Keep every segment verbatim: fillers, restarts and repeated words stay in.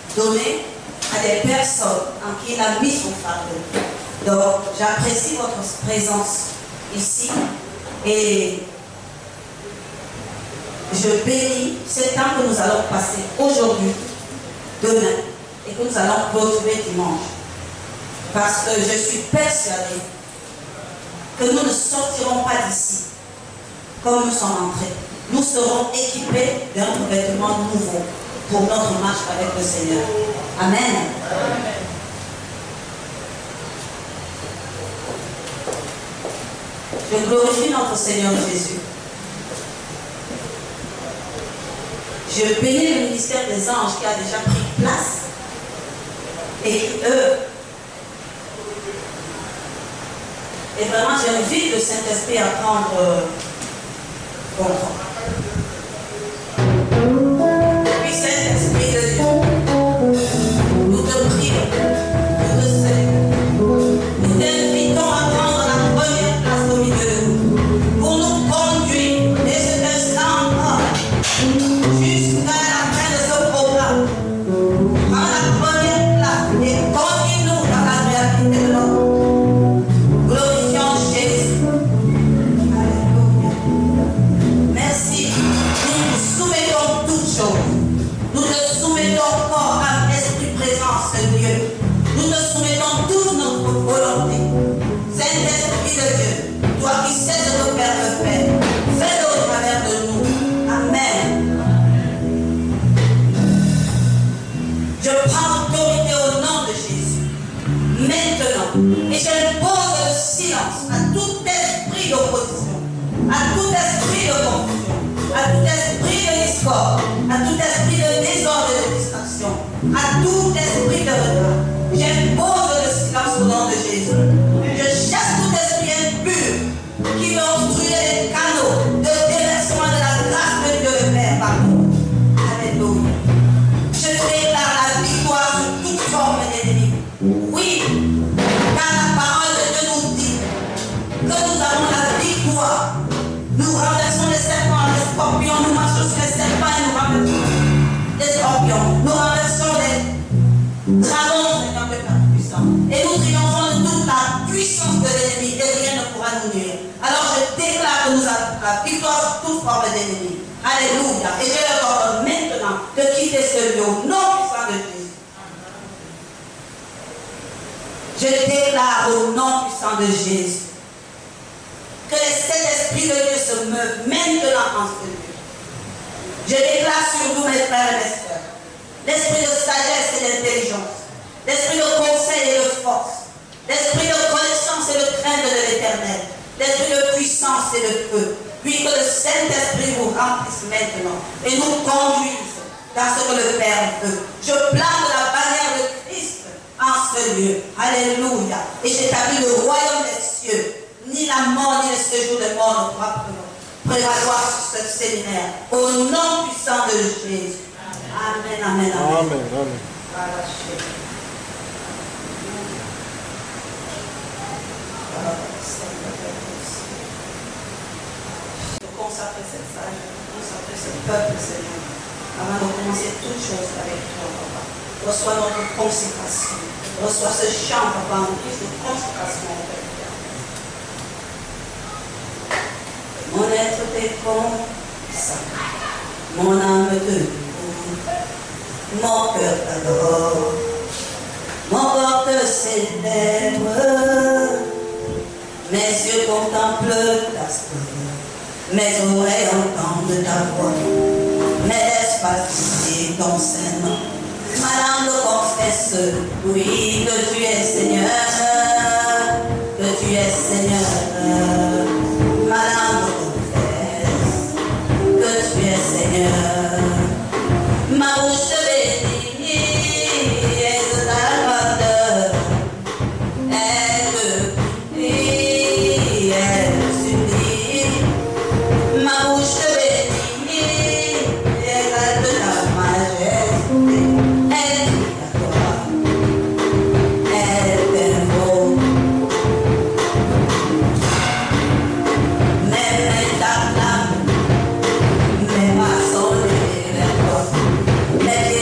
donner à des personnes en qui il a mis son fardeau. Donc, j'apprécie votre présence ici et je bénis ce temps que nous allons passer aujourd'hui, demain, et que nous allons clôturer dimanche. Parce que je suis persuadée que nous ne sortirons pas d'ici comme nous sommes entrés. Nous serons équipés d'un vêtement nouveau pour notre marche avec le Seigneur. Amen. Amen. Je glorifie notre Seigneur Jésus. Je bénis le ministère des anges qui a déjà pris place et qui, eux, et vraiment j'invite le Saint-Esprit à prendre euh, contrôle. Puis Saint-Esprit de Dieu, nous te prions, nous te saluons, nous t'invitons à prendre la première place au milieu de nous, pour nous conduire dès cet instant jusqu'à la fin de ce programme. Prends la première place et conduis-nous dans la réalité de l'homme. Glorifions Jésus. Alléluia. Merci. Nous nous soumettons toutes choses. Nous te soumettons corps, âme, esprit, présence de Dieu. Nous te soumettons toute notre volonté. Saint-Esprit de Dieu, toi qui sais ce que Père veut faire, fais-le au travers de nous. Amen. Je prends autorité au nom de Jésus. Maintenant, et j'impose le silence à tout esprit d'opposition, à tout esprit de confusion, à tout esprit de discorde, à tout esprit de désordre et de distraction, à tout esprit de retard. J'impose le silence au nom de Jésus. Je chasse tout esprit impur qui veut obstruer les canaux de déversement de la grâce de Dieu le Père par nous. Alléluia. Je déclare la victoire sur toute forme d'ennemi. Oui, car la parole de Dieu nous dit que nous avons la victoire. Nous renversons les serpents, les scorpions, nous marchons sur les serpents et nous renversons les scorpions. Nous renversons les dragons, Seigneur, de ta puissance. Et nous triomphons de toute la puissance de l'ennemi et rien ne pourra nous nuire. Alors je déclare que nous avons la victoire sur toute forme d'ennemi. Alléluia. Et je leur ordonne maintenant de quitter ce lieu au nom puissant de Jésus. Je déclare au nom puissant de Jésus que les sept esprits de Dieu se meuvent maintenant en ce lieu. Je déclare sur vous, mes frères et mes sœurs, l'esprit de sagesse et d'intelligence, l'esprit de conseil et de force, l'esprit de connaissance et de crainte de l'Éternel, l'esprit de puissance et de feu, puis que le Saint-Esprit vous remplisse maintenant et nous conduise dans ce que le Père veut. Je plante la bannière de Christ en ce lieu. Alléluia. Et j'établis le royaume des cieux. Ni la mort, ni le séjour des morts ne pourra prévaloir sur ce séminaire. Au nom puissant de Jésus. Amen, amen, amen. Amen, amen. Voilà, je consacrer cette salle, je consacrer ce peuple, Seigneur, avant de commencer toutes choses avec toi, Papa. Reçois notre consécration. Reçois ce chant, Papa, en guise de consécration, Père. Mon être t'est consacré, mon âme te loue, mon cœur t'adore, mon corps te célèbre, mes yeux contemplent ta splendeur, mes oreilles entendent ta voix, mes lèvres participer ton Saint-Nom, ma langue confesse, oui, que tu es Seigneur, que tu es Seigneur, ma langue confesse, que tu es Seigneur, ma bouche bénit, exalte ta grandeur, elle te prie, elle supplie, ma bouche bénit, exalte ta majesté, elle dit à toi, elle t'invoque, même ta flamme, même à son vers toi, mais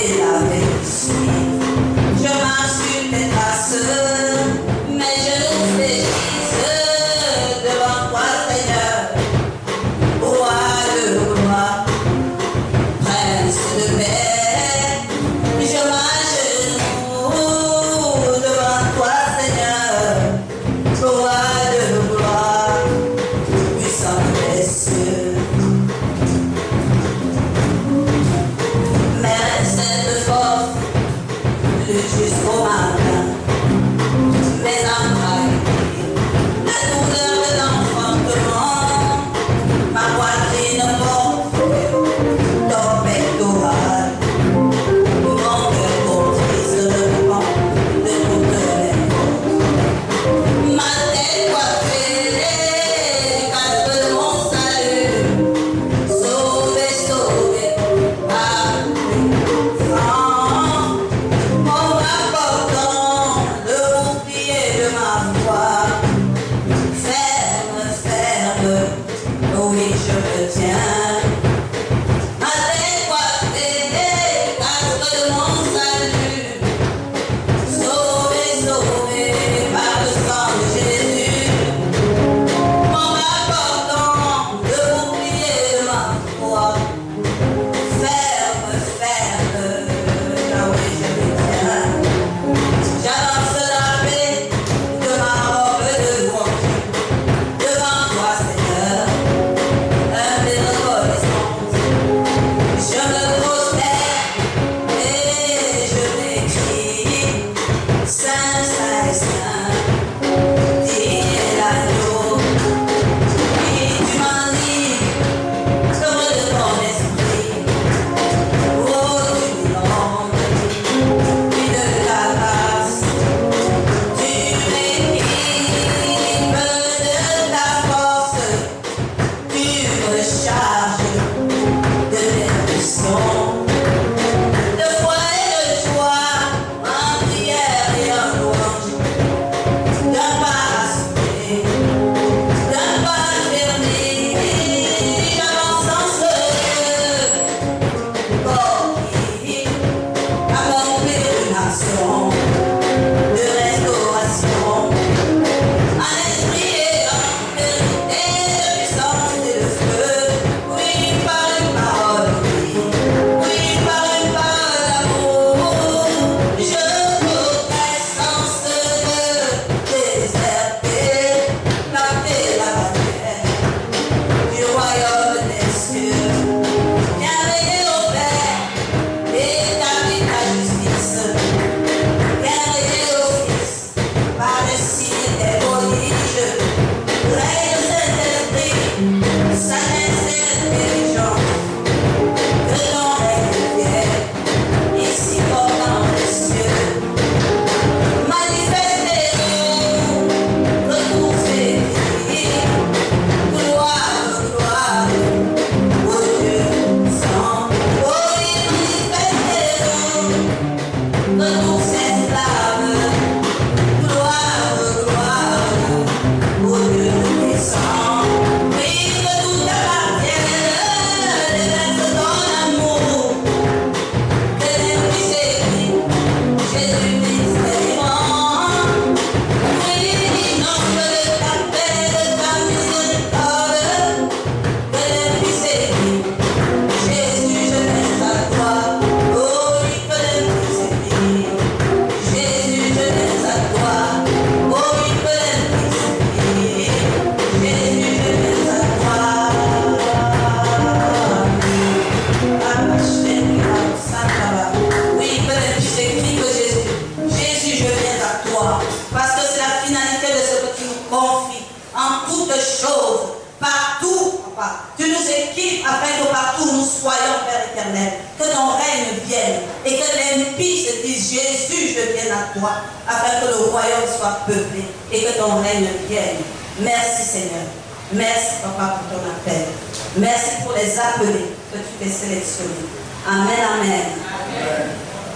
à toi, afin que le royaume soit peuplé et que ton règne vienne. Merci Seigneur. Merci Papa pour ton appel. Merci pour les appelés que tu t'es sélectionnés. Amen, amen. Amen.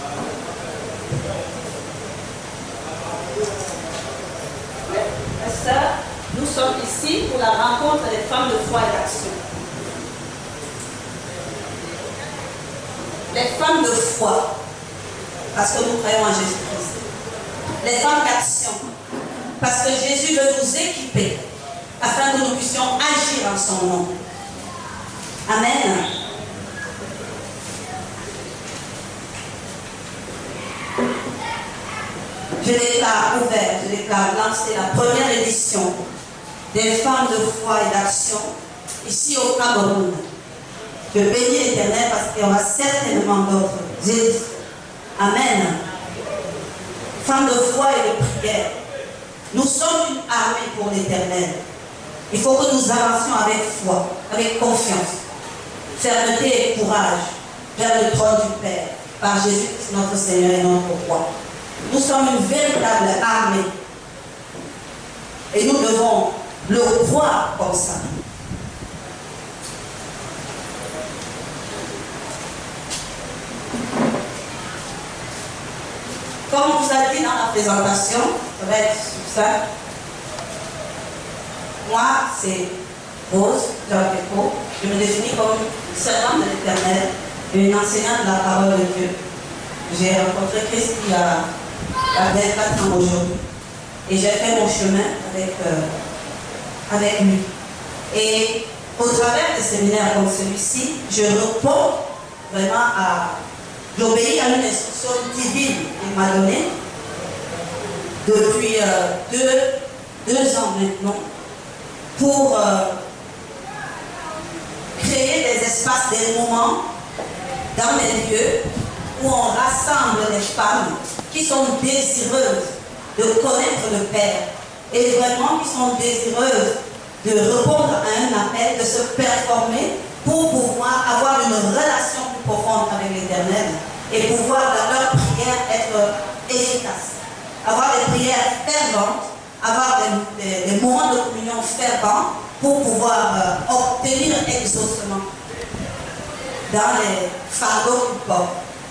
Mes sœurs, nous sommes ici pour la rencontre des femmes de foi et d'action. Les femmes de foi, parce que nous croyons en Jésus-Christ. Les femmes d'action, parce que Jésus veut nous équiper afin que nous puissions agir en son nom. Amen. Je déclare ouvert, je déclare lancé la première édition des femmes de foi et d'action ici au Cameroun. Je bénis l'Éternel parce qu'il y aura certainement d'autres éditions. Amen. Femmes de foi et de prière, nous sommes une armée pour l'Éternel. Il faut que nous avancions avec foi, avec confiance, fermeté et courage vers le trône du Père, par Jésus notre Seigneur et notre roi. Nous sommes une véritable armée et nous devons le voir comme ça. Comme on vous a dit dans la présentation, ça va être sur ça. Moi, c'est Rose Jean-Péco. Je me définis comme une servante de l'Éternel et une enseignante de la parole de Dieu. J'ai rencontré Christ il y a vingt-quatre ans aujourd'hui. Et j'ai fait mon chemin avec, euh, avec lui. Et au travers des séminaires comme celui-ci, je réponds vraiment à... J'obéis à une instruction divine qu'il m'a donnée depuis euh, deux, deux ans maintenant pour euh, créer des espaces, des moments dans les lieux où on rassemble les femmes qui sont désireuses de connaître le Père et vraiment qui sont désireuses de répondre à un appel, de se performer pour pouvoir avoir une relation plus profonde avec l'Éternel et pouvoir dans leur prière être efficace. Avoir des prières ferventes, avoir des, des, des moments de communion fervents pour pouvoir euh, obtenir exaucement dans les fardeaux qu'ils portent.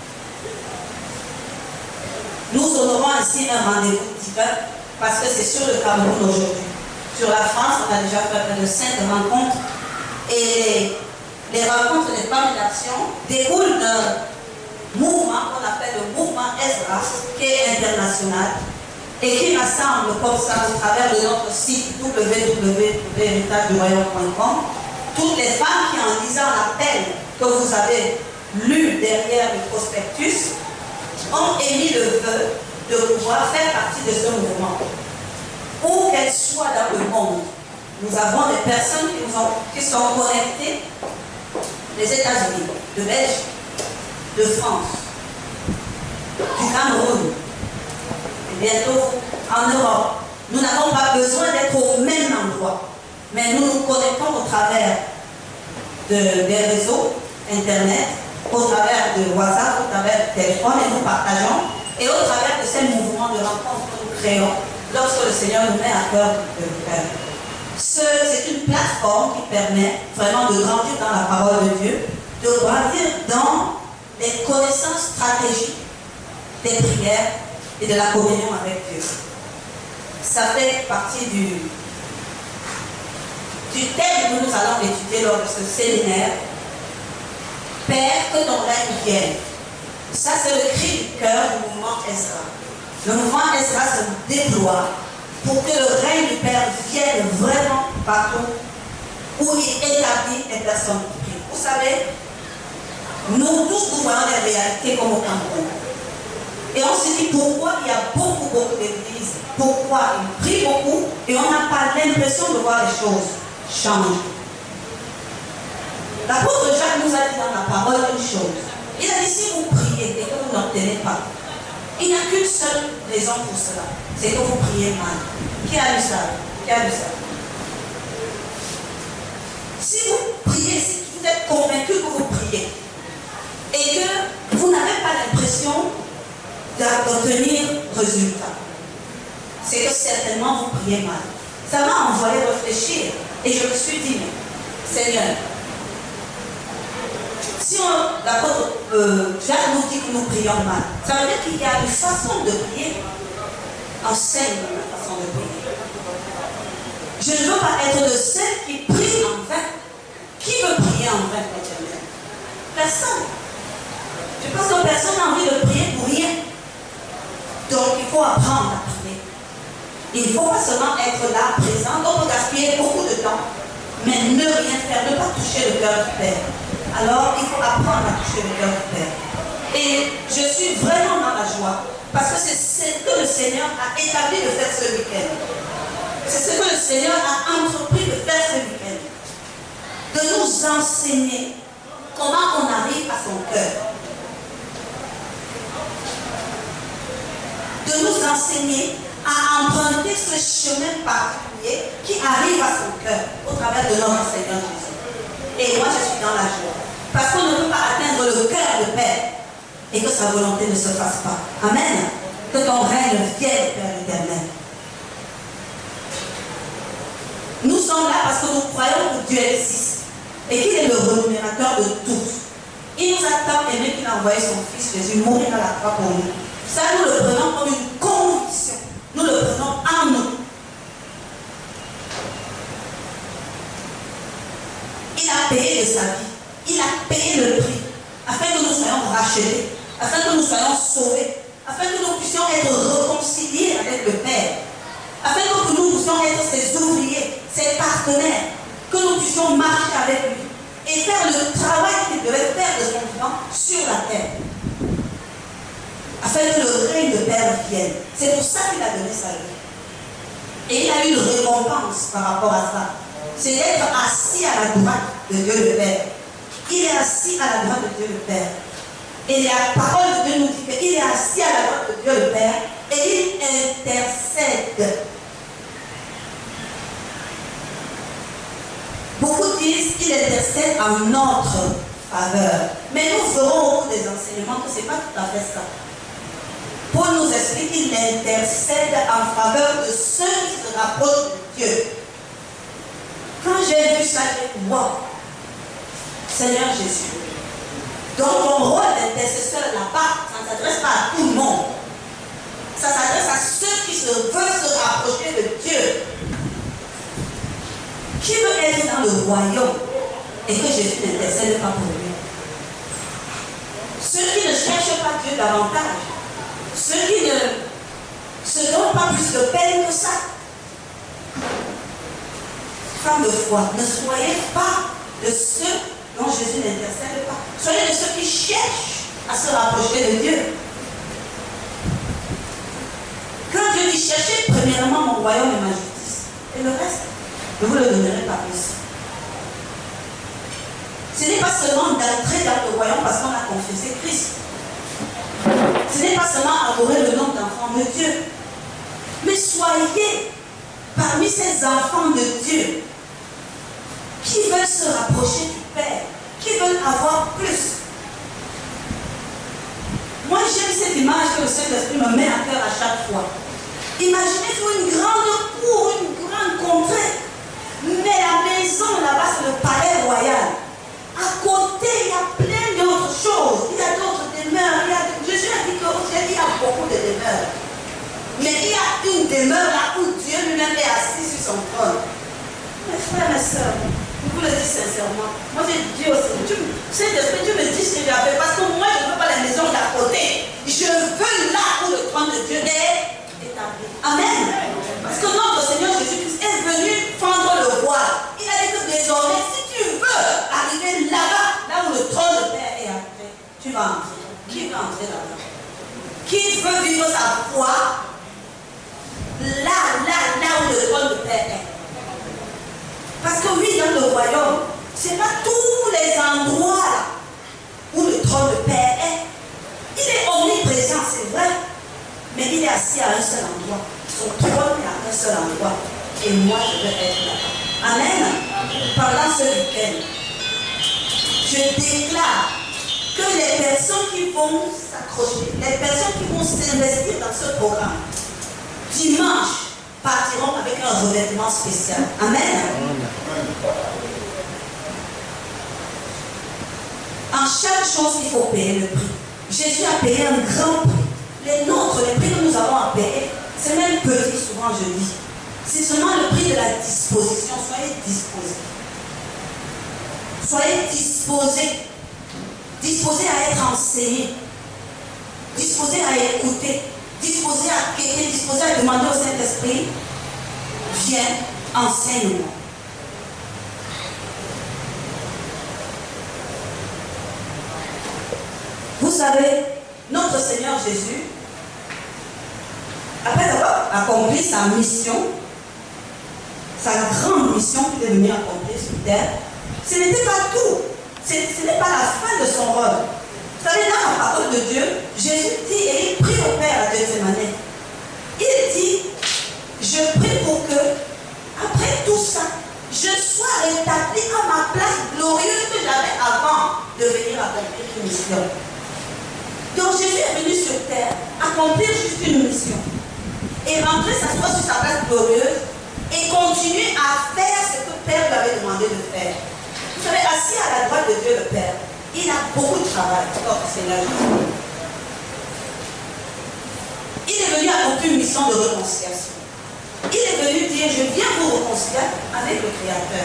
Nous honorons ainsi un rendez-vous divin parce que c'est sur le Cameroun aujourd'hui. Sur la France, on a déjà fait près de cinq rencontres et les, les rencontres des femmes d'action découlent d'un mouvement qu'on appelle le mouvement Esdras, qui est international et qui rassemble comme ça au travers de notre site w w w point héritage du royaume point com toutes les femmes qui, en lisant l'appel que vous avez lu derrière le prospectus, ont émis le vœu de pouvoir faire partie de ce mouvement. Où qu'elles soient dans le monde, nous avons des personnes qui, nous ont, qui sont connectées des États-Unis, de Belgique, de France, du Cameroun, et bientôt en Europe. Nous n'avons pas besoin d'être au même endroit, mais nous nous connectons au travers de, des réseaux Internet, au travers de WhatsApp, au travers du téléphone, et nous partageons, et au travers de ces mouvements de rencontre que nous créons lorsque le Seigneur nous met à cœur de le faire. C'est une plateforme qui permet vraiment de grandir dans la parole de Dieu, de grandir dans les connaissances stratégiques des prières et de la communion avec Dieu. Ça fait partie du, du thème que nous allons étudier lors de ce séminaire. Père, que ton règne vienne. Ça, c'est le cri du cœur du mouvement Esdras. Le mouvement Esdras se déploie pour que le règne du Père vienne vraiment partout où il établit les personnes qui prient. Vous savez, nous tous nous voyons les réalités comme au Cameroun. Et on se dit pourquoi il y a beaucoup, beaucoup d'églises, pourquoi ils prient beaucoup et on n'a pas l'impression de voir les choses changer. L'apôtre Jacques nous a dit dans la parole une chose. Il a dit si vous priez et que vous n'obtenez pas, il n'y a qu'une seule raison pour cela, c'est que vous priez mal. Qui a lu ça? Qui a lu ça? Si vous priez, si vous êtes convaincu que vous priez et que vous n'avez pas l'impression d'obtenir résultat, c'est que certainement vous priez mal. Ça m'a envoyé réfléchir et je me suis dit, Seigneur, si l'apôtre euh, Jacques nous dit que nous prions mal, ça veut dire qu'il y a une façon de prier. Enseigne la façon de prier. Je ne veux pas être de ceux qui prient en vain. Qui veut prier en vain, l'éternel? Personne. Je pense que personne n'a envie de prier pour rien. Donc il faut apprendre à prier. Il ne faut pas seulement être là, présent, donc gaspiller beaucoup de temps, mais ne rien faire, ne pas toucher le cœur du Père. Alors il faut apprendre à toucher le cœur du Père. Et je suis vraiment dans la joie, parce que c'est ce que le Seigneur a établi de faire ce week-end. C'est ce que le Seigneur a entrepris de faire ce week-end. De nous enseigner comment on arrive à son cœur. De nous enseigner à emprunter ce chemin particulier qui arrive à son cœur au travers de notre Seigneur Jésus. Et moi, je suis dans la joie. Parce qu'on ne peut pas atteindre le cœur du Père et que sa volonté ne se fasse pas. Amen. Que ton règne vienne, Père éternel. Nous sommes là parce que nous croyons que Dieu existe et qu'il est le rémunérateur de tous. Il nous a tant aimé qu'il a envoyé son Fils Jésus mourir à la croix pour nous. Ça, nous le prenons comme une conviction. Nous le prenons en nous. Il a payé de sa vie. Il a payé le prix afin que nous soyons rachetés, afin que nous soyons sauvés, afin que nous puissions être réconciliés avec le Père, afin que nous puissions être ses ouvriers, ses partenaires, que nous puissions marcher avec lui et faire le travail qu'il devait faire de son vivant sur la terre, afin que le règne de Père vienne. C'est pour ça qu'il a donné sa vie. Et il a eu une récompense par rapport à ça. C'est d'être assis à la droite de Dieu le Père. Il est assis à la droite de Dieu le Père. Et la parole de Dieu nous dit qu'il est assis à la droite de Dieu le Père et il intercède. Beaucoup disent qu'il intercède en notre faveur. Mais nous ferons au cours des enseignements que ce n'est pas tout à fait ça. Paul nous explique qu'il intercède en faveur de ceux qui se rapprochent de Dieu. Quand j'ai vu ça, j'ai dit, wow, Seigneur Jésus. Donc mon rôle d'intercesseur là-bas, ça ne s'adresse pas à tout le monde. Ça s'adresse à ceux qui se veulent se rapprocher de Dieu. Qui veut être dans le royaume et que Jésus n'intercède pas pour lui? Ceux qui ne cherchent pas Dieu davantage. Ceux qui ne se donnent pas plus de peine que ça. Femme de foi, ne soyez pas de ceux dont Jésus n'intercède pas. Soyez de ceux qui cherchent à se rapprocher de Dieu. Quand Dieu dit cherchez premièrement mon royaume et ma justice, et le reste, je vous le donnerai par plus. Ce n'est pas seulement d'entrer dans le royaume parce qu'on a confessé Christ. Ce n'est pas seulement adorer le nom d'enfant de Dieu. Mais soyez parmi ces enfants de Dieu qui veulent se rapprocher du Père, qui veulent avoir plus. Moi, j'aime cette image que le Saint-Esprit me met à cœur à chaque fois. Imaginez-vous une grande cour, une grande contrée. Mais la maison là-bas, c'est le palais royal. À côté, il y a plein d'autres choses. Il y a d'autres demeures. Il y a... Jésus a dit qu'il y a beaucoup de demeures. Mais il y a une demeure là où Dieu lui-même est assis sur son trône. Mes frères et sœurs, je vous le dis sincèrement. Moi, j'ai dit au Seigneur, Saint-Esprit, tu me dis ce que j'ai fait. Parce que moi, je ne veux pas la maison d'à côté. Je veux là où le trône de Dieu est établi. Amen. Parce que notre Seigneur Jésus-Christ est venu fendre le voile. Il a dit que désormais, si tu veux arriver là-bas, là où le trône de Père est entré, tu vas entrer. Qui veut entrer là-bas? Qui veut vivre sa foi là, là, là où le trône de Père est? Parce que oui, dans le royaume, ce n'est pas tous les endroits là où le trône de Père est. Il est omniprésent, c'est vrai, mais il est assis à un seul endroit. Son trône est à un seul endroit. Et moi, je veux être là-bas. Amen. Pendant ce week-end, je déclare que les personnes qui vont s'accrocher, les personnes qui vont s'investir dans ce programme, dimanche, partiront avec un revêtement spécial. Amen. En chaque chose, il faut payer le prix. Jésus a payé un grand prix. Les nôtres, les prix que nous avons à payer, c'est même petit, souvent je dis. C'est seulement le prix de la disposition. Soyez disposés. Soyez disposés. Disposés à être enseignés. Disposés à écouter. Disposés à quêter. Disposés à demander au Saint-Esprit, viens, enseigne-moi. Vous savez, notre Seigneur Jésus, après avoir accompli sa mission, sa grande mission qu'il est venu accomplir sur terre, ce n'était pas tout. Ce n'est pas la fin de son rôle. Vous savez, dans la parole de Dieu, Jésus dit, et il prie au Père à deuxième année. Il dit, je prie pour que, après tout ça, je sois rétabli à ma place glorieuse que j'avais avant de venir accomplir une mission. Donc Jésus est venu sur terre accomplir juste une mission et rentrer s'asseoir sur sa place glorieuse et continuer à faire ce que le Père lui avait demandé de faire. Vous savez, assis à la droite de Dieu le Père, il a beaucoup de travail, notre Seigneur Jésus. Il est venu accomplir une mission de réconciliation. Il est venu dire, je viens vous réconcilier avec le Créateur.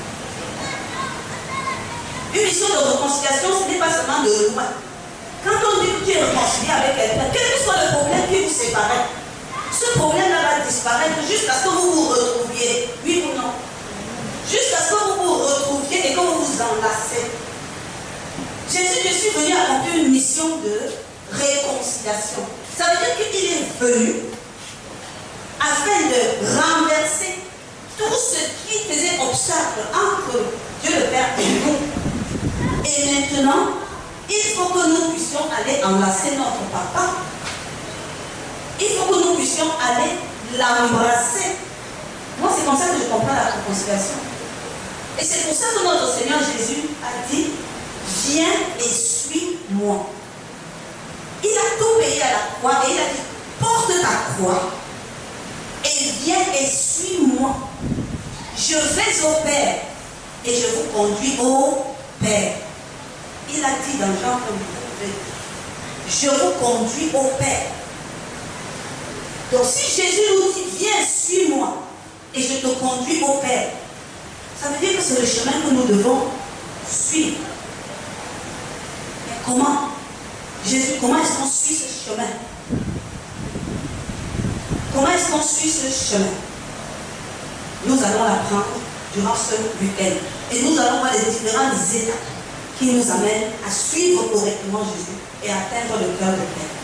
Une mission de réconciliation, ce n'est pas seulement de loin. Quand on dit que tu es réconcilié avec quelqu'un, quel que soit le problème qui vous sépare, ce problème-là va disparaître jusqu'à ce que vous vous retrouviez. Oui ou non? Jusqu'à ce que vous vous retrouviez et que vous vous enlacez. Jésus, je suis venu accomplir une mission de réconciliation. Ça veut dire qu'il est venu afin de renverser tout ce qui faisait obstacle entre Dieu le Père et nous. Et maintenant, il faut que nous puissions aller enlacer notre papa. Il faut que nous puissions aller l'embrasser. Moi, c'est comme ça que je comprends la réconciliation. Et c'est pour ça que notre Seigneur Jésus a dit, viens et suis-moi. Il a tout payé à la croix et il a dit, porte ta croix et viens et suis-moi. Je vais au Père et je vous conduis au Père. Il a dit dans Jean un, je vous conduis au Père. Donc si Jésus nous dit, viens, suis-moi, et je te conduis au Père, ça veut dire que c'est le chemin que nous devons suivre. Mais comment? Jésus, comment est-ce qu'on suit ce chemin? Comment est-ce qu'on suit ce chemin? Nous allons l'apprendre durant ce week-end. Et nous allons voir les différentes étapes qui nous amènent à suivre correctement Jésus et à atteindre le cœur de Père.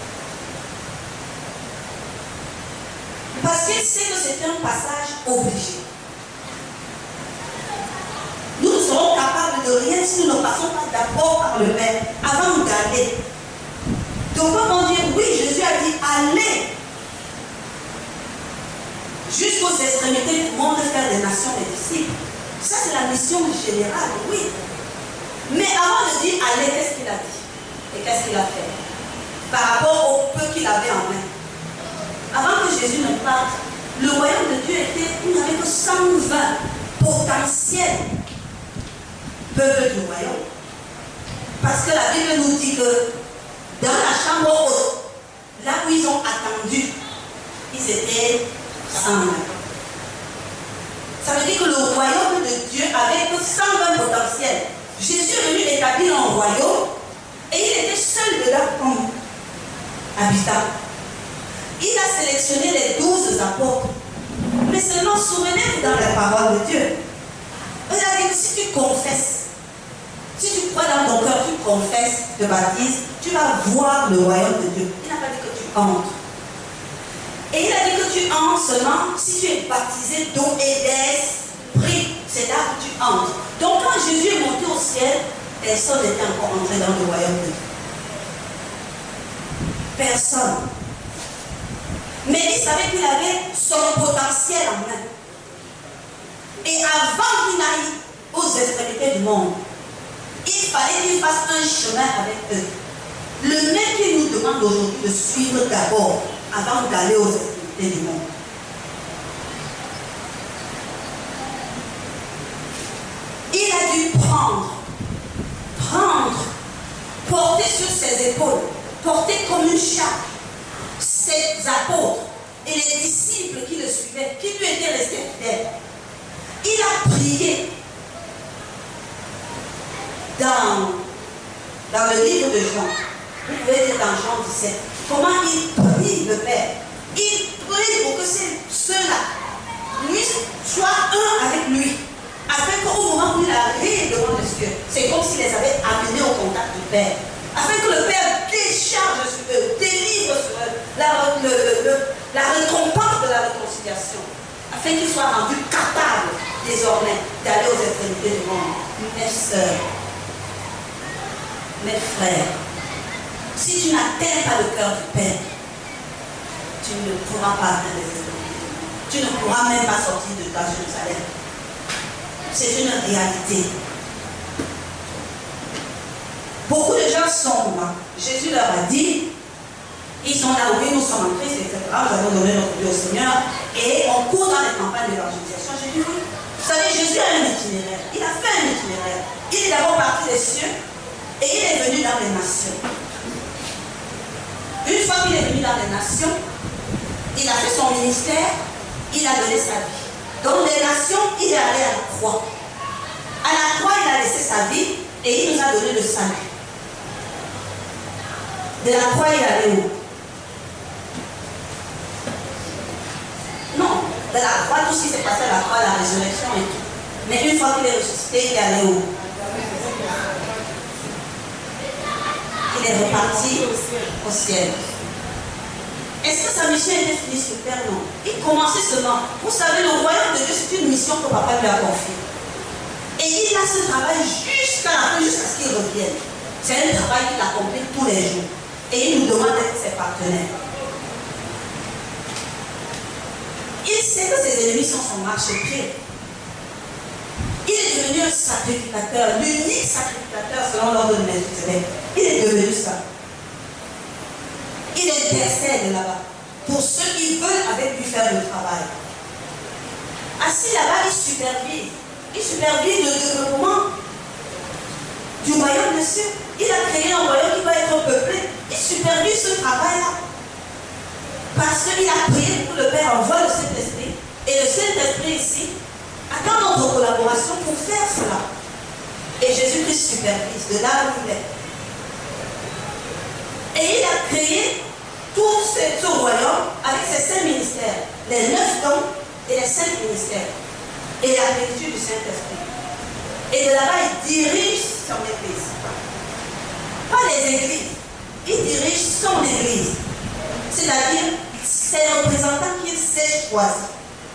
Parce qu'il sait que c'est un passage obligé. Nous ne serons capables de rien si nous ne passons pas d'abord par le Père avant d'aller. Donc quand on dit oui, Jésus a dit allez jusqu'aux extrémités du monde faire des nations des disciples. Ça c'est la mission générale, oui. Mais avant de dire allez, qu'est-ce qu'il a dit? Et qu'est-ce qu'il a fait? Par rapport au peu qu'il avait en main. Avant que Jésus ne parte, le royaume de Dieu était, il n'y avait que cent vingt potentiels peuples du royaume. Parce que la Bible nous dit que dans la chambre haute, là où ils ont attendu, ils étaient cent vingt. Ça veut dire que le royaume de Dieu avait que cent vingt potentiels. Jésus est venu établir un royaume et il était seul dedans comme habitant. Il a sélectionné les douze apôtres. Mais seulement souvenez-vous dans la parole de Dieu. Il a dit que si tu confesses, si tu crois dans ton cœur, tu confesses, te baptises, tu vas voir le royaume de Dieu. Il n'a pas dit que tu entres. Et il a dit que tu entres seulement si tu es baptisé d'eau et d'esprit. C'est là que tu entres. Donc quand Jésus est monté au ciel, personne n'était encore entré dans le royaume de Dieu. Personne. Mais il savait qu'il avait son potentiel en main. Et avant qu'il n'aille aux extrémités du monde, il fallait qu'il fasse un chemin avec eux. Le même qui nous demande aujourd'hui de suivre d'abord avant d'aller aux extrémités du monde. Il a dû prendre, prendre, porter sur ses épaules, porter comme une charge ses apôtres et les disciples qui le suivaient, qui lui étaient restés fidèles. Il a prié dans, dans le livre de Jean. Vous pouvez lire dans Jean dix-sept. Comment il prie le Père. Il prie pour que ceux-là, lui, soient un avec lui. Afin qu'au moment où il arrive devant les cieux, c'est comme s'il les avait amenés au contact du Père. Afin que le Père décharge sur eux, délivre sur eux la, le, le, le, la récompense de la réconciliation. Afin qu'ils soient rendus capables désormais d'aller aux extrémités du monde. Mes sœurs, mes frères, si tu n'atteins pas le cœur du Père, tu ne pourras pas atteindre les extrémités. Tu ne pourras même pas sortir de ta Jérusalem. C'est une réalité. Beaucoup de gens sont là. Jésus leur a dit, ils sont là, oui, nous sommes en Christ, et cetera. Nous avons donné notre vie au Seigneur et on court dans les campagnes d'évangélisation. J'ai dit oui. Vous savez, Jésus a un itinéraire. Il a fait un itinéraire. Il est d'abord parti des cieux et il est venu dans les nations. Une fois qu'il est venu dans les nations, il a fait son ministère, il a donné sa vie. Dans les nations, il est allé à la croix. À la croix, il a laissé sa vie et il nous a donné le salut. De la croix, il est allé où? Non, de la croix, tout ce qui s'est passé à la croix, la résurrection et tout. Mais une fois qu'il est ressuscité, il est allé où? Il est reparti au ciel. Est-ce que sa mission était finie sur terre? Non. Il commençait seulement. Vous savez, le royaume de Dieu, c'est une mission que papa lui a confiée. Et il a ce travail jusqu'à la fin, jusqu'à ce qu'il revienne. C'est un travail qu'il accomplit tous les jours. Et il nous demande d'être ses partenaires. Il sait que ses ennemis sont son marchepied. Il est devenu un sacrificateur, l'unique sacrificateur selon l'ordre de Melchizedek. Il est devenu ça. Il intercède là-bas pour ceux qui veulent avec lui faire le travail. Assis là-bas, il supervise. Il supervise le développement du royaume de cieux. Il a créé un royaume qui va être peuplé. Il supervise ce travail-là. Parce qu'il a prié pour que le Père envoie le Saint-Esprit. Et le Saint-Esprit ici attend notre collaboration pour faire cela. Et Jésus-Christ supervise de là où il est. Et il a créé tout ce, ce royaume avec ses cinq ministères, les neuf dons et les cinq ministères, et la plénitude du Saint-Esprit. Et de là-bas, il dirige son église. Pas les églises, il dirige son église. C'est-à-dire, c'est les représentants qu'il s'est choisi.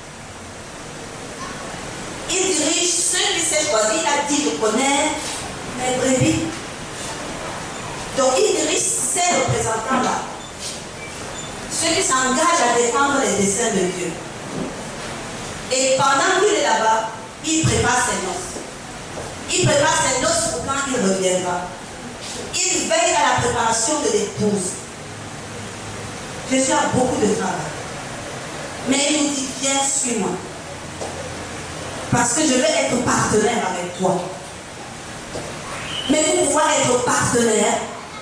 Il dirige ceux qu'il s'est choisi. Il a dit, je connais mes brebis. Donc, il dirige ces représentants-là. Ceux qui s'engagent à défendre les desseins de Dieu. Et pendant qu'il est là-bas, il prépare ses noces. Il prépare ses noces pour quand il reviendra. Il veille à la préparation de l'épouse. Jésus a beaucoup de travail. Mais il nous dit, viens, suis-moi. Parce que je vais être partenaire avec toi. Mais pour pouvoir être partenaire,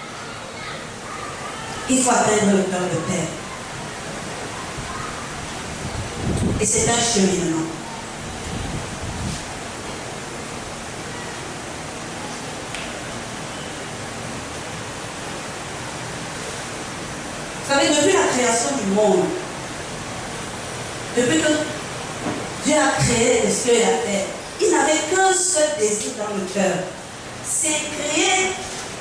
il faut atteindre le cœur de Père. Et c'est un cheminement. Vous savez, depuis la création du monde, depuis que Dieu a créé les cieux et la terre, il n'avait qu'un seul désir dans le cœur. C'est créer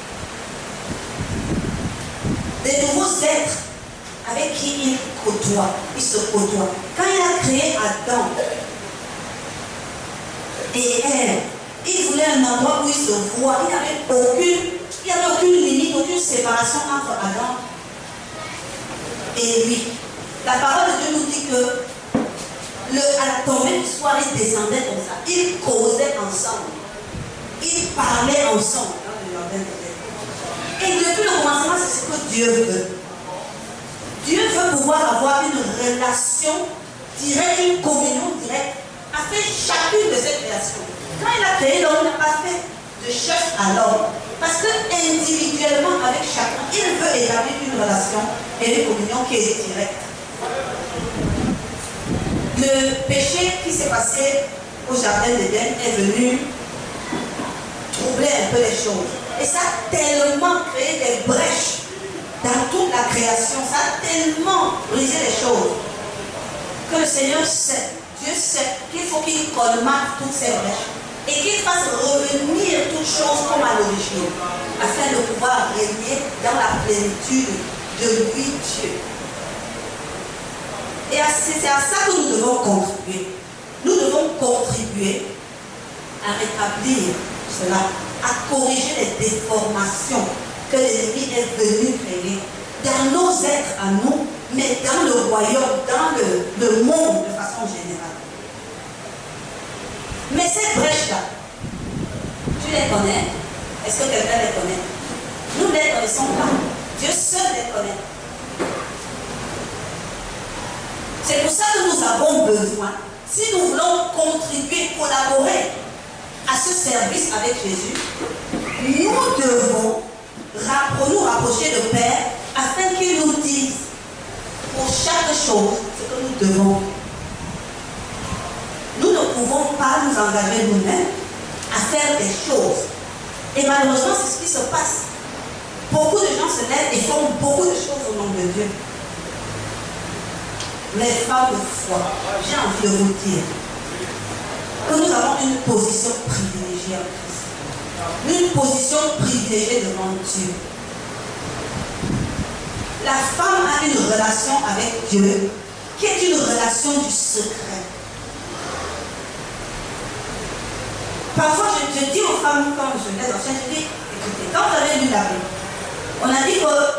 des nouveaux êtres avec qui il côtoie, il se côtoie. Quand il a créé Adam et Ève, il voulait un endroit où il se voit. Il n'y avait aucune, il n'y avait aucune limite, aucune séparation entre Adam et lui. La parole de Dieu nous dit que le, à la tombée du soir, ils descendaient comme ça. Ils causaient ensemble. Ils parlaient ensemble. jardin d'Éden. Et depuis le commencement, c'est ce que Dieu veut. Dieu veut pouvoir avoir une relation directe, une communion directe avec chacune de ses créations. Quand il a créé l'homme, il n'a pas fait de chef à l'homme. Parce que individuellement, avec chacun, il veut établir une relation et une communion qui est directe. Le péché qui s'est passé au jardin d'Éden est venu troubler un peu les choses. Et ça a tellement créé des brèches dans toute la création. Ça a tellement brisé les choses que le Seigneur sait, Dieu sait qu'il faut qu'il colmate toutes ces brèches et qu'il fasse revenir toutes choses comme à l'origine, afin de pouvoir régner dans la plénitude de lui, Dieu. Et c'est à ça que nous devons contribuer. Nous devons contribuer à rétablir cela, à corriger les déformations que l'ennemi est venu créer dans nos êtres à nous, mais dans le royaume, dans le, le monde de façon générale. Mais ces brèches-là, tu les connais? Est-ce que quelqu'un les connaît? Nous ne les connaissons pas. Dieu seul les connaît. C'est pour ça que nous avons besoin, si nous voulons contribuer, collaborer à ce service avec Jésus, nous devons nous rapprocher de Père afin qu'il nous dise pour chaque chose ce que nous devons. Nous ne pouvons pas nous engager nous-mêmes à faire des choses. Et malheureusement, c'est ce qui se passe. Beaucoup de gens se lèvent et font beaucoup de choses au nom de Dieu. Les femmes de foi, j'ai envie de vous dire que nous avons une position privilégiée en Christ. Une position privilégiée devant Dieu. La femme a une relation avec Dieu qui est une relation du secret. Parfois, je, je dis aux femmes, quand je les enseigne, je dis, écoutez, quand vous avez lu la Bible, on a dit que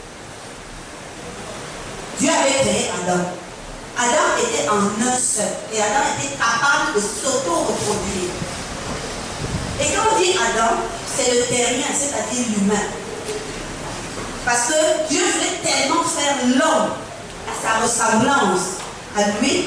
Dieu avait créé Adam. Adam était en un seul. Et Adam était capable de s'auto-reproduire. Et quand on dit Adam, c'est le terrien, c'est-à-dire l'humain. Parce que Dieu voulait tellement faire l'homme à sa ressemblance à lui,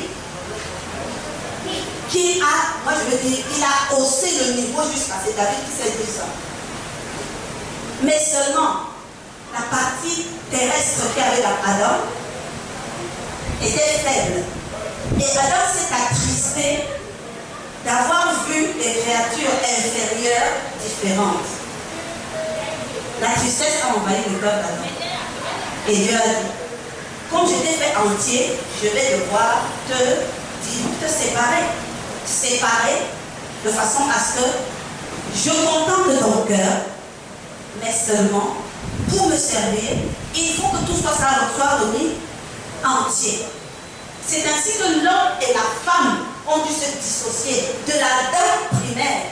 qu'il a, moi je veux dire, il a haussé le niveau jusqu'à, c'est David qui s'est dit ça. Mais seulement, la partie terrestre qu'il y avait dans Adam était faible. Et Adam s'est attristé d'avoir vu des créatures inférieures différentes. La tristesse a envahi le cœur d'Adam. Et Dieu a dit, comme je t'ai fait entier, je vais devoir te, dire, te séparer. Séparer de façon à ce que je contemple ton cœur, mais seulement pour me servir, il faut que tout soit, ça soit remis entier. C'est ainsi que l'homme et la femme ont dû se dissocier de l'Adam primaire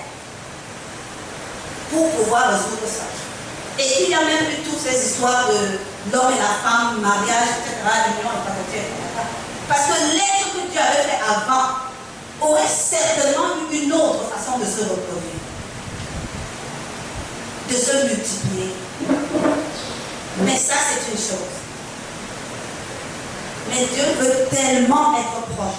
pour pouvoir résoudre ça. Et il y a même eu toutes ces histoires de l'homme et la femme, mariage, et cetera, l'union et patati, et cetera. Parce que l'être que Dieu avait fait avant aurait certainement eu une autre façon de se reproduire, de se multiplier. Mais ça, c'est une chose. Mais Dieu veut tellement être proche.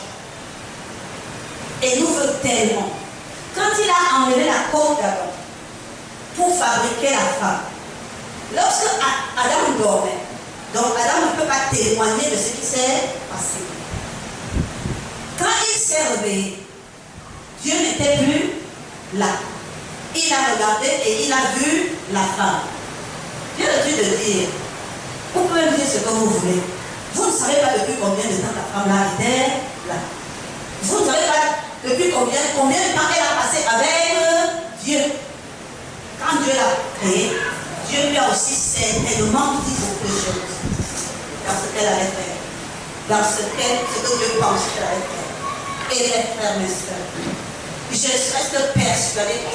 Et nous veut tellement. Quand il a enlevé la côte d'Adam pour fabriquer la femme, lorsque Adam dormait, donc Adam ne peut pas témoigner de ce qui s'est passé. Quand il s'est réveillé, Dieu n'était plus là. Il a regardé et il a vu la femme. Dieu a dû de dire, vous pouvez me dire ce que vous voulez. Vous ne savez pas depuis combien de temps la femme là était là. Vous ne savez pas depuis combien, combien de temps elle a passé avec Dieu. Quand Dieu l'a créé, Dieu lui a aussi certainement dit beaucoup de choses dans ce qu'elle allait faire, dans ce, ce que Dieu pense qu'elle allait faire. Et les frères, mes soeurs, je reste persuadée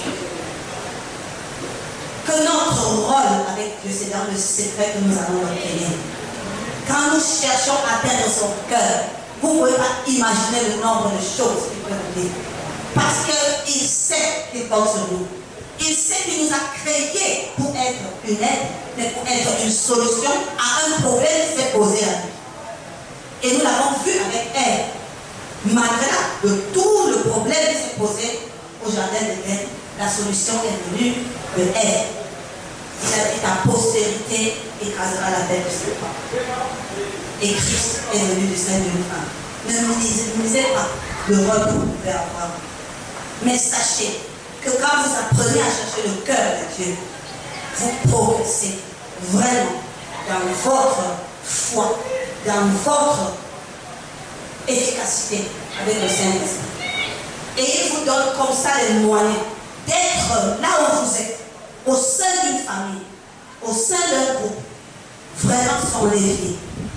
que notre rôle avec Dieu, c'est dans le secret que nous allons obtenir. Quand nous cherchons à atteindre son cœur, vous ne pouvez pas imaginer le nombre de choses qu'il peut nous dire. Parce qu'il sait qu'il compte sur nous. Il sait qu'il nous a créés pour être une aide, mais pour être une solution à un problème qui s'est posé à lui. Et nous l'avons vu avec elle. Malgré de tout le problème qui s'est posé au jardin d'Éden, la solution est venue de elle. Il a dit ta postérité écrasera la tête du serpent. Et Christ est venu du sein d'une femme. Ne minimisez pas le rôle que vous pouvez avoir. Mais sachez que quand vous apprenez à chercher le cœur de Dieu, vous progressez vraiment dans votre foi, dans votre efficacité avec le Saint-Esprit. Et il vous donne comme ça les moyens d'être là où vous êtes, au sein d'une famille, au sein d'un groupe, vraiment son levier.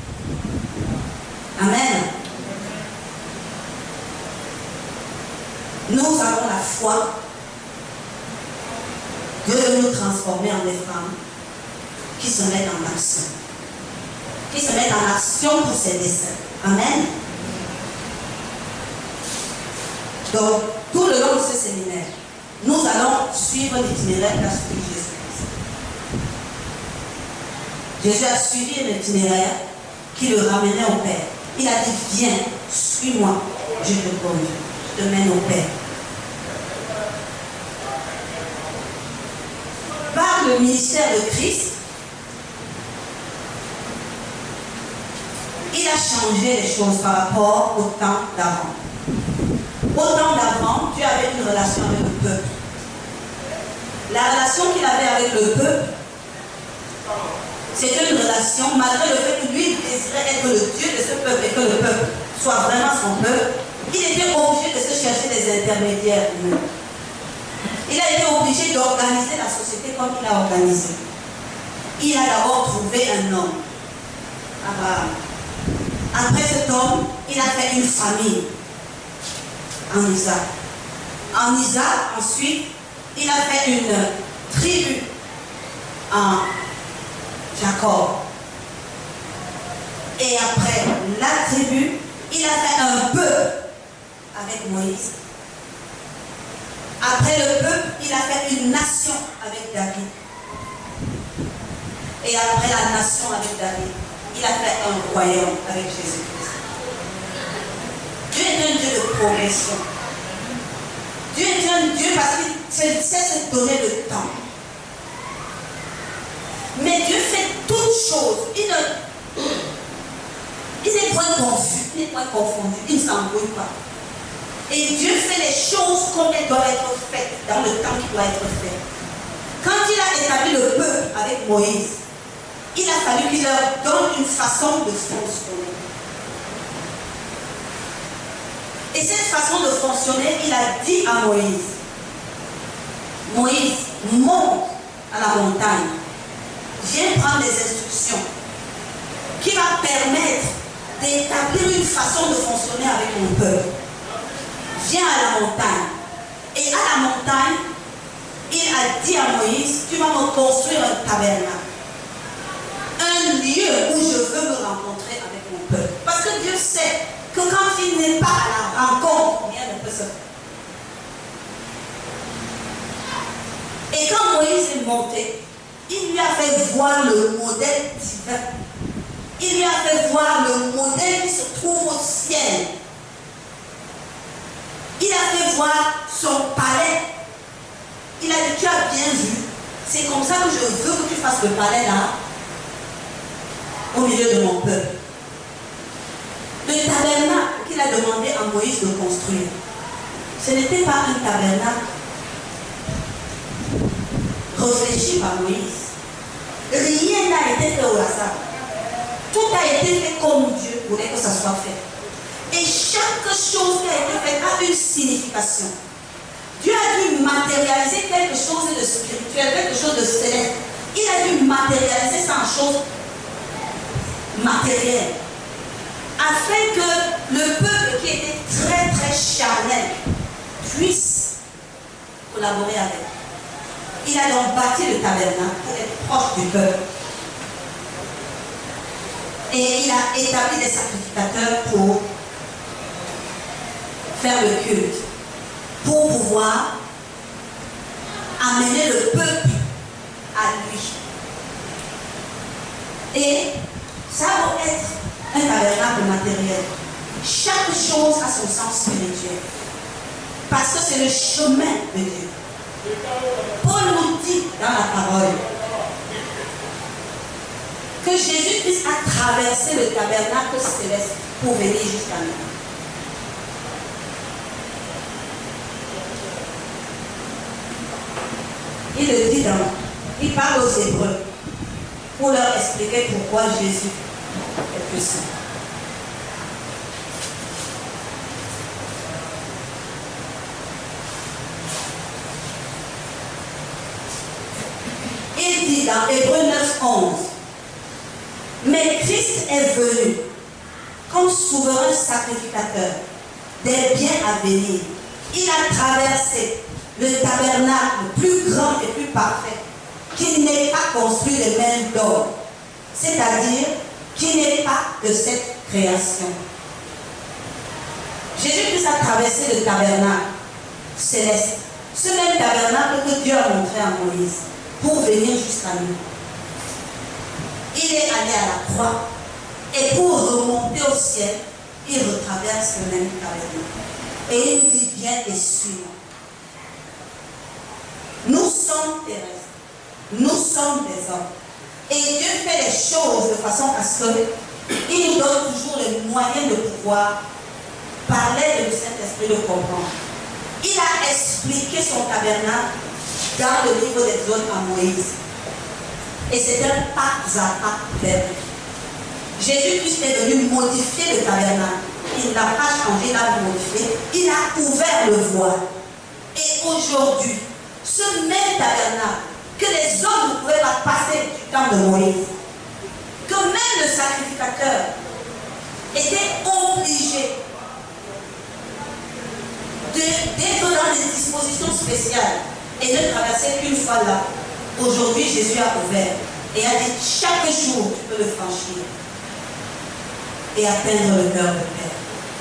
Amen. Nous avons la foi de nous transformer en des femmes qui se mettent en action. Qui se mettent en action pour ses desseins. Amen. Donc, tout le long de ce séminaire, nous allons suivre l'itinéraire qu'a suivi Jésus-Christ. Jésus a suivi un itinéraire qui le ramenait au Père. Il a dit, viens, suis-moi, je te conduis, je te mène au Père. Par le ministère de Christ, il a changé les choses par rapport au temps d'avant. Au temps d'avant, Dieu avait une relation avec le peuple. La relation qu'il avait avec le peuple, c'était une relation, malgré le fait que lui désirait être le Dieu de ce peuple et que le peuple soit vraiment son peuple, il était obligé de se chercher des intermédiaires humains. Il a été obligé d'organiser la société comme il a organisé. Il a d'abord trouvé un homme, Abraham. Après cet homme, il a fait une famille en Isaac. En Isaac, ensuite, il a fait une tribu en Jacob. Et après la tribu, il a fait un peuple avec Moïse. Après le peuple, il a fait une nation avec David. Et après la nation avec David, il a fait un royaume avec Jésus-Christ. Dieu est un Dieu de progression. Dieu est un Dieu parce qu'il sait se donner le temps. Mais Dieu fait toutes choses. Il ne il n'est point confus, il n'est point confondu, il ne s'embrouille pas. Et Dieu fait les choses comme elles doivent être faites, dans le temps qui doit être fait. Quand il a établi le peuple avec Moïse, il a fallu qu'il leur donne une façon de fonctionner. Et cette façon de fonctionner, il a dit à Moïse, Moïse, monte à la montagne, viens prendre des instructions qui va permettre d'établir une façon de fonctionner avec mon peuple. Viens à la montagne. Et à la montagne, il a dit à Moïse, tu vas me construire un tabernacle. Un lieu où je veux me rencontrer avec mon peuple. Parce que Dieu sait que quand il n'est pas à la rencontre, rien ne peut se faire. Et quand Moïse est monté, il lui a fait voir le modèle divin. Il lui a fait voir le modèle qui se trouve au ciel. Il a fait voir son palais. Il a dit, tu as bien vu. C'est comme ça que je veux que tu fasses le palais là, au milieu de mon peuple. Le tabernacle qu'il a demandé à Moïse de construire, ce n'était pas un tabernacle réfléchi par Moïse. Rien n'a été fait au hasard. Tout a été fait comme Dieu voulait que ça soit fait. Et chaque chose qui a été faite a une signification. Dieu a dû matérialiser quelque chose de spirituel, quelque chose de céleste. Il a dû matérialiser ça en chose matérielle. Afin que le peuple qui était très très charnel puisse collaborer avec. Il a donc bâti le tabernacle pour être proche du peuple. Et il a établi des sacrificateurs pour faire le culte, pour pouvoir amener le peuple à lui. Et ça va être un tabernacle matériel. Chaque chose a son sens spirituel. Parce que c'est le chemin de Dieu. Paul nous dit dans la parole que Jésus-Christ a traversé le tabernacle céleste pour venir jusqu'à nous. Il le dit dans, il parle aux Hébreux pour leur expliquer pourquoi Jésus est puissant. Il dit dans Hébreux neuf, onze, mais Christ est venu comme souverain sacrificateur des biens à venir. Il a traversé le tabernacle plus grand et plus parfait, qui n'est pas construit de mains d'homme, c'est-à-dire qui n'est pas de cette création. Jésus-Christ a traversé le tabernacle céleste, ce même tabernacle que Dieu a montré à Moïse, pour venir jusqu'à nous. Il est allé à la croix, et pour remonter au ciel, il retraverse le même tabernacle. Et il dit, viens et suis-moi. Nous sommes terrestres, nous sommes des hommes. Et Dieu fait les choses de façon à ce qu'il nous donne toujours les moyens de pouvoir parler de le Saint-Esprit, de comprendre. Il a expliqué son tabernacle dans le livre d'Exode à Moïse. Et c'est un pas à pas fait. Jésus-Christ est venu modifier le tabernacle. Il n'a pas changé, il a modifié. Il a ouvert le voile. Et aujourd'hui, ce même tabernacle que les hommes ne pouvaient pas passer du temps de Moïse, que même le sacrificateur était obligé d'être dans des dispositions spéciales et de traverser qu'une fois là. Aujourd'hui, Jésus a ouvert et a dit chaque jour tu peux le franchir et atteindre le cœur de Père.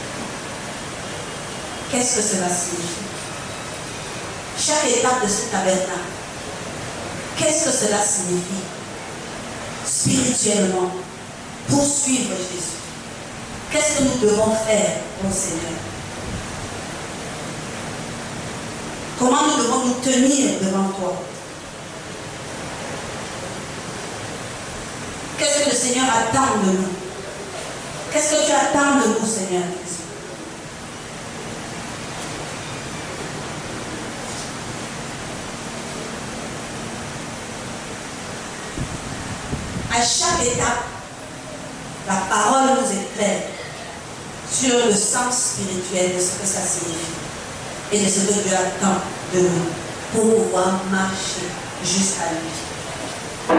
Qu'est-ce que cela signifie? Chaque étape de ce tabernacle, qu'est-ce que cela signifie spirituellement pour suivre Jésus? Qu'est-ce que nous devons faire au Seigneur? Comment nous devons nous tenir devant toi? Qu'est-ce que le Seigneur attend de nous? Qu'est-ce que tu attends de nous, Seigneur? À chaque étape, la parole nous éclaire sur le sens spirituel de ce que ça signifie et de ce que Dieu attend de nous pour pouvoir marcher jusqu'à lui.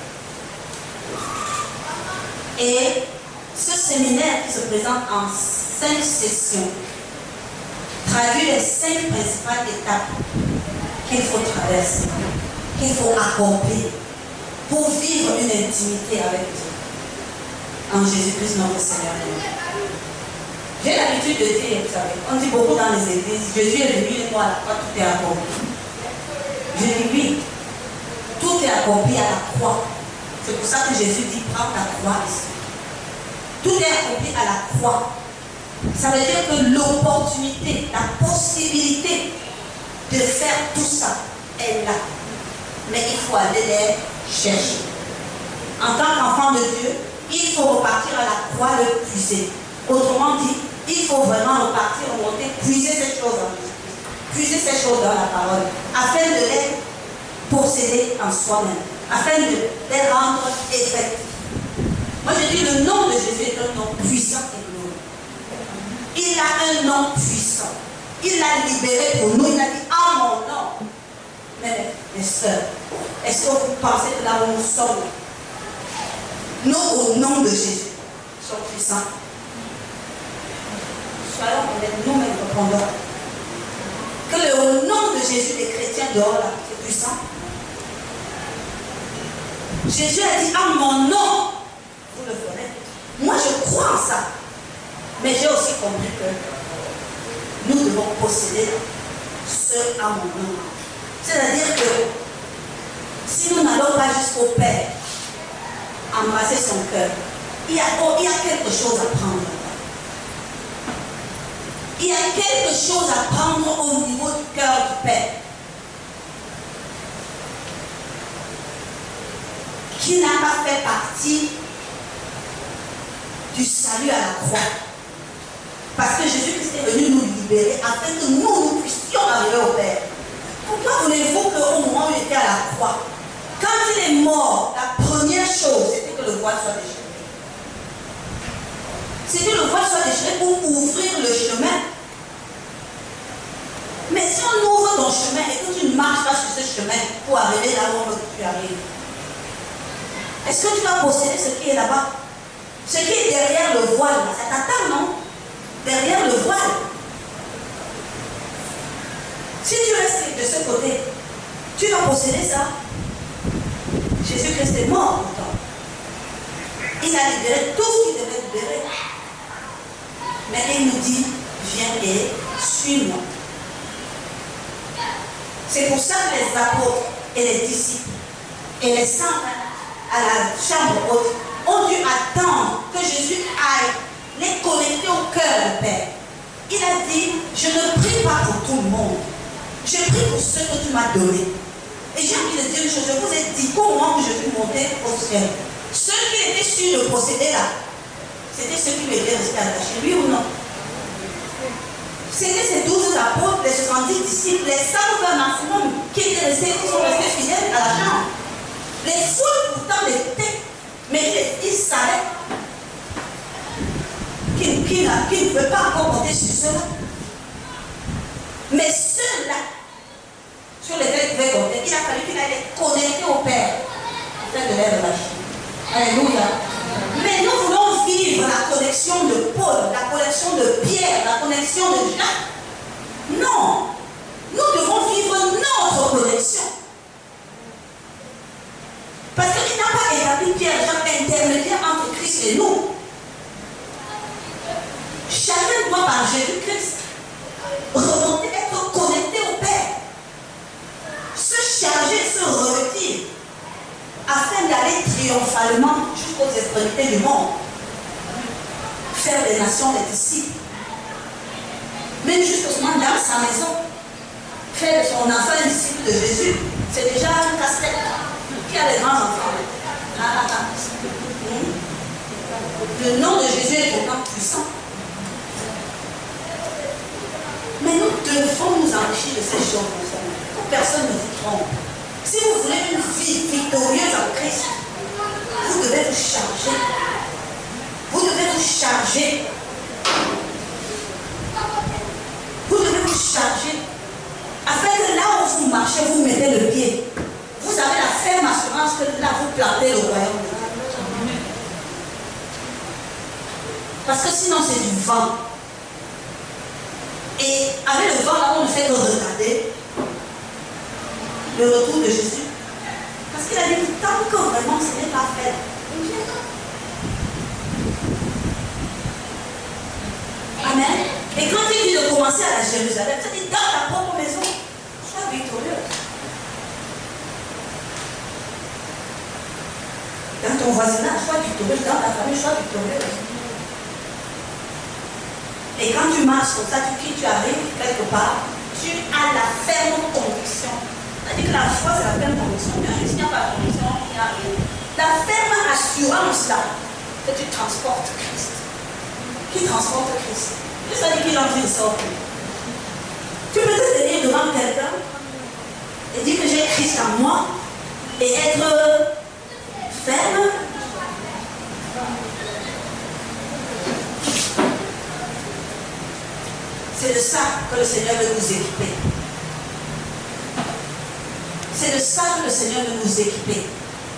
Et ce séminaire qui se présente en cinq sessions traduit les cinq principales étapes qu'il faut traverser, qu'il faut accomplir pour vivre une intimité avec Dieu. En Jésus-Christ, notre Seigneur. J'ai l'habitude de dire, vous savez, on dit beaucoup dans les églises, Jésus est venu et moi à la croix, tout est accompli. Je dis oui, tout est accompli à la croix. C'est pour ça que Jésus dit, prends ta croix ici. Tout est accompli à la croix. Ça veut dire que l'opportunité, la possibilité de faire tout ça est là. Mais il faut aller les chercher. En tant qu'enfant de Dieu, il faut repartir à la croix le puiser. Autrement dit, il faut vraiment repartir, remonter, puiser ces choses en Jésus-Christ, puiser ces choses dans la parole, afin de les posséder en soi-même, afin de les rendre effectifs. Moi je dis, le nom de Jésus est un nom puissant et glorieux. Il a un nom puissant. Il l'a libéré pour nous. Il a dit, en mon nom. Mais mes sœurs, est-ce que vous pensez que là où nous sommes, nous, au nom de Jésus, sommes puissants? Soyons honnêtes, nous-mêmes répondons. Que le, au nom de Jésus, les chrétiens dehors là, c'est puissant. Jésus a dit, en mon nom, vous le ferez. Moi, je crois en ça. Mais j'ai aussi compris que nous devons posséder ce à mon nom. C'est-à-dire que si nous n'allons pas jusqu'au Père, embrasser son cœur, il y a, oh, il y a quelque chose à prendre. Il y a quelque chose à prendre au niveau du cœur du Père. Qui n'a pas fait partie du salut à la croix. Parce que Jésus-Christ est venu nous libérer afin que nous, nous puissions arriver au Père. Pourquoi voulez-vous qu'au moment où il était à la croix, quand il est mort, la première chose, c'était que le voile soit déchiré. C'est que le voile soit déchiré pour ouvrir le chemin. Mais si on ouvre ton chemin et que tu ne marches pas sur ce chemin pour arriver là où on veut que tu arrives, est-ce que tu vas posséder ce qui est là-bas? Ce qui est derrière le voile, ça t'attend, non? Derrière le voile. Si tu restes de ce côté, tu vas posséder ça. Jésus-Christ est mort pour toi. Il a libéré tout ce qu'il devait libérer. Mais il nous dit, viens et suis-moi. C'est pour ça que les apôtres et les disciples et les saints à la chambre haute ont dû attendre que Jésus aille les connecter au cœur du Père. Il a dit, je ne prie pas pour tout le monde. Je prie pour ceux que tu m'as donnés. Et j'ai envie de dire une chose, je vous ai dit qu'au moment où je suis monté au ciel, ceux qui étaient sûrs de posséder là, c'était ceux qui m'étaient restés attachés, oui ou non? C'était ces douze apôtres, les soixante-dix disciples, les cent vingt maximum qui étaient restés, qui sont restés fidèles à la chambre. Les foules pourtant l'étaient, mais ils, ils savaient qu'ils qu qu ne peuvent pas encore compter sur cela. Mais ceux-là, sur lesquels ils pouvaient compter, il a fallu qu'il aille les connecter au Père, afin de les relâcher. Alléluia. Mais nous voulons vivre la connexion de Paul, la connexion de Pierre, la connexion de Jacques. Non. Nous devons vivre notre connexion. Parce qu'il n'a pas établi Pierre et Jacques intermédiaire entre Christ et nous. Chacun doit par Jésus-Christ remonter, être connecté au Père. Se charger, se revêtir, afin d'aller triomphalement jusqu'aux extrémités du monde. Faire des nations des disciples. Même justement dans sa maison. Faire de son enfant un disciple de Jésus. C'est déjà un casse-tête. Qui a des grands enfants? Ah, ah, ah. Le nom de Jésus est pourtant puissant. Mais nous devons nous enrichir de ces choses. Que personne ne vous trompe. Si vous voulez une vie victorieuse en Christ, vous devez vous charger. Vous devez vous charger. Vous devez vous charger. Afin que là où vous marchez, vous mettez le pied. Vous avez la ferme assurance que là vous plantez le royaume de Dieu. Parce que sinon c'est du vent. Et avec le vent là, on ne fait que regarder le retour de Jésus. Parce qu'il a dit que tant que vraiment ce n'est pas fait, il viendra. Amen. Et quand il dit de commencer à la Jérusalem, ça dit dans ta propre maison, sois victorieux. Dans ton voisinage, sois victorieux. Dans ta famille, sois victorieux. Et quand tu marches comme ça, tu, tu arrives quelque part, tu as la ferme conviction. C'est-à-dire que la foi, c'est la ferme conviction. Bien sûr, s'il n'y a pas de conviction, il n'y a rien. La ferme assurance là, que tu transportes Christ. Qui transporte Christ. Et ça dit qu'il entre, il sort. Tu peux te tenir devant quelqu'un et dire que j'ai Christ en moi et être ferme. C'est de ça que le Seigneur veut nous équiper. C'est de ça que le Seigneur veut nous équiper.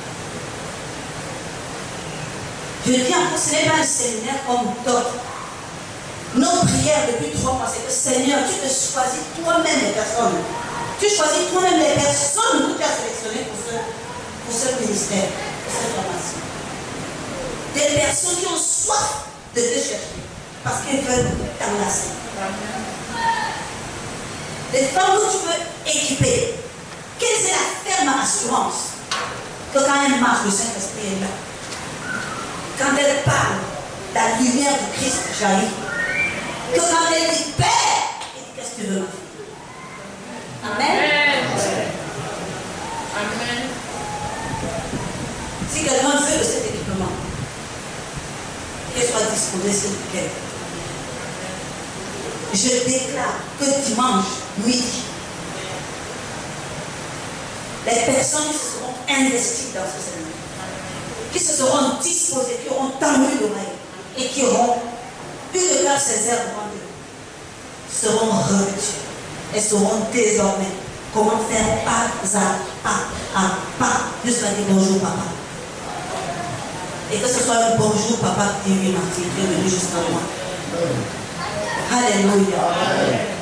Je dis encore, ce n'est pas un séminaire comme d'autres. Nos prières depuis trois mois, c'est que Seigneur, tu te choisis toi-même les personnes. Tu choisis toi-même les personnes que tu as sélectionnées pour ce, pour ce ministère, pour cette formation. Des personnes qui ont soif de te chercher parce qu'elles veulent t'enlacer. Des femmes que tu veux équiper Quelle est la ferme assurance que quand elle marche, le Saint-Esprit est là. Quand elle parle, la lumière de Christ jaillit. Que quand elle dit Père, elle dit qu'est-ce que tu veux, ma fille? Amen. Amen. Si quelqu'un veut de cet équipement, qu'il soit disposé s'il vous plaît. Je déclare que dimanche, midi, les personnes qui seront investies dans ce séminaire, qui se seront disposées, qui auront tendu l'oreille et qui auront eu le cœur sincère devant Dieu, seront revêtues et sauront désormais comment faire pas à pas à pas jusqu'à dire bonjour papa. Et que ce soit un bonjour papa qui dit oui Martin, qui est venu jusqu'à moi. Alléluia.